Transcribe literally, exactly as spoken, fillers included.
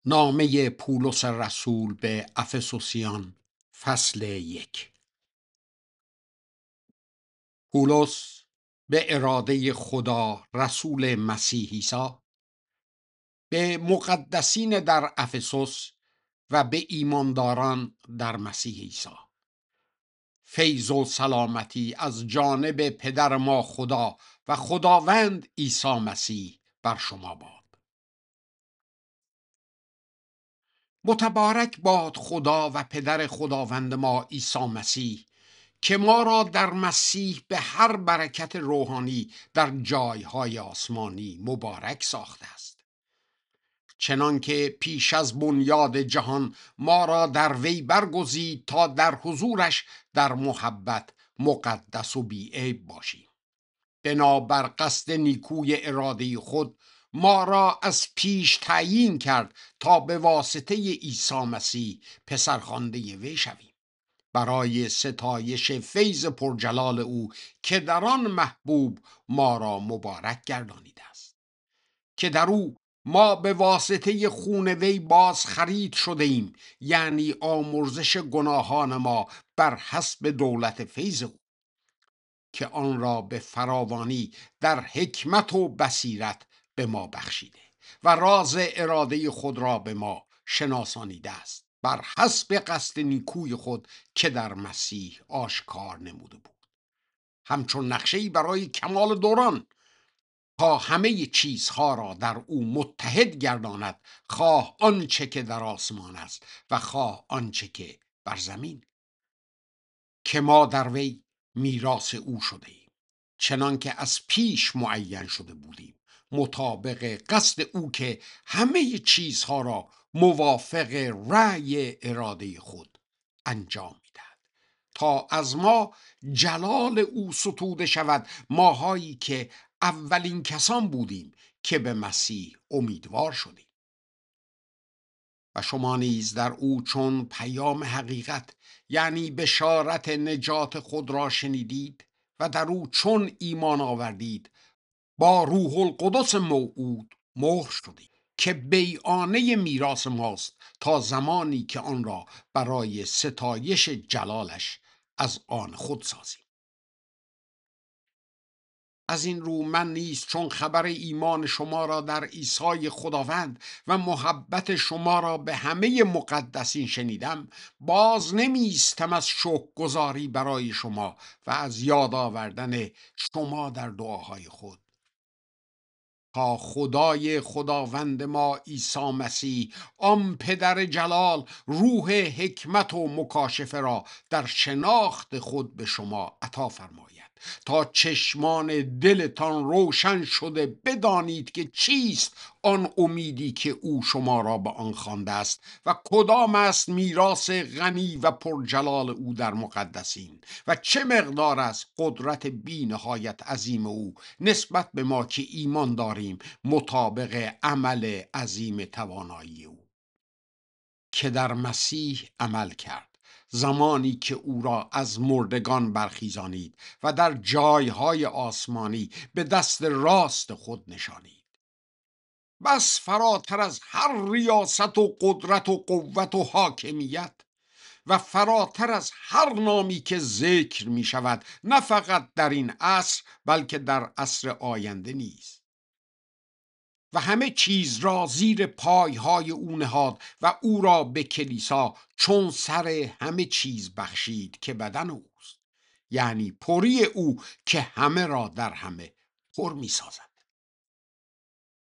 نامه پولس رسول به افسوسیان، فصل یک. پولس به اراده خدا رسول مسیح عیسی، به مقدسین در افسوس و به ایمانداران در مسیح عیسی، فیض و سلامتی از جانب پدر ما خدا و خداوند عیسی مسیح بر شما باد. متبارک باد خدا و پدر خداوند ما عیسی مسیح که ما را در مسیح به هر برکت روحانی در جایهای آسمانی مبارک ساخته است، چنانکه پیش از بنیاد جهان ما را در وی برگزید تا در حضورش در محبت مقدس و بی‌عیب باشیم. بنابر قصد نیکوی اراده خود ما را از پیش تعیین کرد تا به واسطه عیسی مسیح پسرخوانده وی شویم، برای ستایش فیض پرجلال او که در آن محبوب ما را مبارک گردانیده است، که در او ما به واسطه خون وی باز خرید شده ایم، یعنی آمرزش گناهان ما بر حسب دولت فیض او، که آن را به فراوانی در حکمت و بصیرت به ما بخشیده و راز اراده خود را به ما شناسانیده است، بر حسب قصد نیکوی خود که در مسیح آشکار نموده بود، همچون نقشه‌ای برای کمال دوران، تا همه چیزها را در او متحد گرداند، خواه آنچه که در آسمان است و خواه آنچه که بر زمین، که ما در وی میراث او شده ایم، چنان که از پیش معین شده بودیم، مطابق قصد او که همه چیزها را موافق رأی اراده خود انجام میدهد، تا از ما جلال او ستوده شود، ماهایی که اولین کسان بودیم که به مسیح امیدوار شدیم. و شما نیز در او چون پیام حقیقت، یعنی بشارت نجات خود را شنیدید و در او چون ایمان آوردید، با روح القدس موعود مهر شدید، که بیعانه میراث ماست تا زمانی که آن را برای ستایش جلالش از آن خود سازیم. از این رو من نیز چون خبر ایمان شما را در عیسی خداوند و محبت شما را به همه مقدسین شنیدم، باز نمیستم از شکرگزاری برای شما و از یاد آوردن شما در دعاهای خود، تا خدای خداوند ما عیسی مسیح، آن پدر جلال، روح حکمت و مکاشفه را در شناخت خود به شما عطا فرماید، تا چشمان دلتان روشن شده بدانید که چیست آن امیدی که او شما را به آن خوانده است و کدام است میراث غنی و پرجلال او در مقدسین و چه مقدار است قدرت بی نهایت عظیم او نسبت به ما که ایمان داریم، مطابق عمل عظیم توانایی او که در مسیح عمل کرد، زمانی که او را از مردگان برخیزانید و در جایهای آسمانی به دست راست خود نشانید، بس فراتر از هر ریاست و قدرت و قوت و حاکمیت و فراتر از هر نامی که ذکر می شود، نه فقط در این عصر بلکه در عصر آینده نیز، و همه چیز را زیر پایهای او نهاد و او را به کلیسا چون سر همه چیز بخشید که بدن اوست، یعنی پری او که همه را در همه پر می سازد.